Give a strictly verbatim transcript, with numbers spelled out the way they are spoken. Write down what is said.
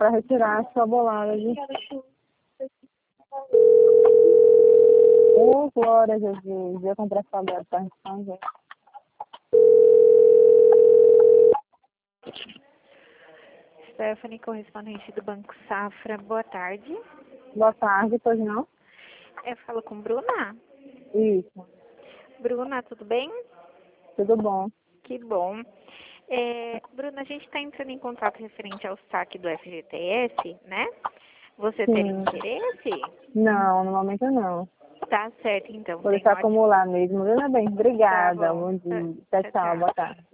para retirar a sua bolada de... Oh, glória a Jesus. Eu comprei essa bolada para responder. Stephanie, correspondente do Banco Safra. Boa tarde. Boa tarde, pois não? Eu falo com Bruna. Isso. Bruna, tudo bem? Tudo bom. Que bom. É, Bruna, a gente está entrando em contato referente ao saque do F G T S, né? Você teria Sim. interesse? Não, no momento não. Tá certo, então. Vou Tem deixar ótimo. acumular mesmo. Tudo bem. Tá Obrigada. bom. Bom Tá- dia. Tchau, Tchau, tchau. tchau. Boa tarde.